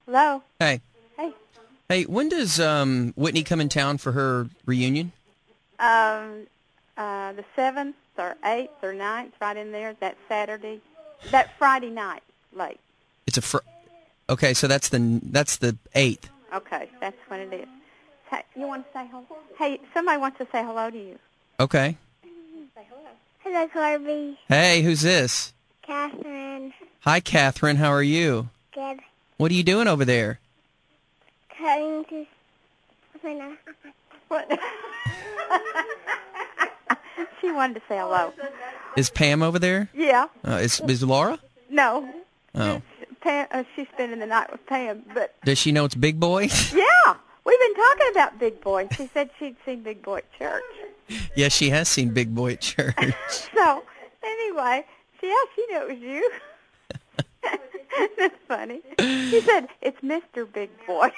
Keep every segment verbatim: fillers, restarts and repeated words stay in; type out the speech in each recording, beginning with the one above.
Hello. Hey. Hey. Hey, when does um, Whitney come in town for her reunion? Um, uh, the seventh or eighth or ninth, right in there. That Saturday, that Friday night, late. It's a fr- okay, so that's the that's the eighth. Okay, that's when it is. Hey, you want to say hello? Hey, somebody wants to say hello to you. Okay. Say hello. Hello, Corby. Hey, who's this? Catherine. Hi, Catherine. How are you? Good. What are you doing over there? Cutting to... What? She wanted to say hello. Is Pam over there? Yeah. Uh, is is Laura? No. Oh. Pam, uh, she's spending the night with Pam, but Does she know it's Big Boy? yeah, we've been talking about Big Boy, and she said she'd seen Big Boy at church. Yes, she has seen Big Boy at church. So, anyway, she, yeah, she knew it was you. That's funny. She said, it's Mister Big Boy.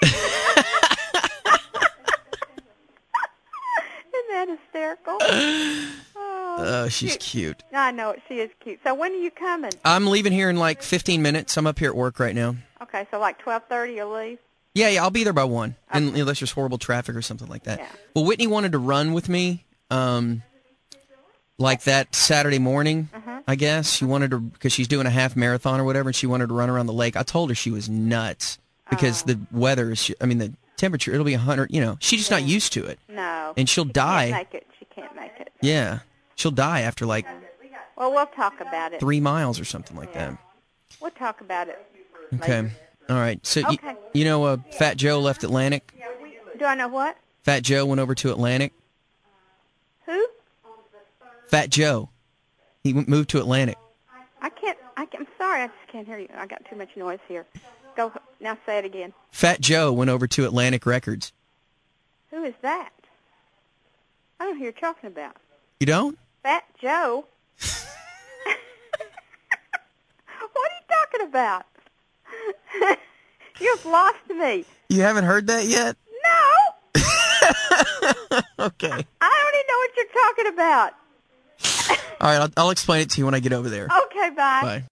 Isn't that hysterical? Oh, Oh, she's cute. I know it. She is cute. So when are you coming? I'm leaving here in like fifteen minutes. I'm up here at work right now. Okay, so like twelve thirty you'll leave? Yeah, yeah, I'll be there by one, Okay. and, unless there's horrible traffic or something like that. Yeah. Well, Whitney wanted to run with me, um, like that Saturday morning. Uh-huh. I guess she wanted to because she's doing a half marathon or whatever, and she wanted to run around the lake. I told her she was nuts because Oh. the weather is. I mean, the temperature. It'll be a hundred. You know, she's just not used to it, No. and she'll She die. can't make it. She can't make it. Yeah, she'll die after like Well, we'll talk about it. three miles or something like Yeah. that. We'll talk about it Okay. later. All right. So y- Okay. you know, uh, Fat Joe left Atlantic. Do I know what? Fat Joe went over to Atlantic. Who? Fat Joe. He w- moved to Atlantic. I can't, I can, I'm sorry, I just can't hear you. I got too much noise here. Go, now say it again. Fat Joe went over to Atlantic Records. Who is that? I don't know who you're talking about. You don't? Fat Joe? What are you talking about? You've lost me. You haven't heard that yet? No! Okay. I don't even know what you're talking about. All right, I'll, I'll explain it to you when I get over there. Okay, bye. Bye.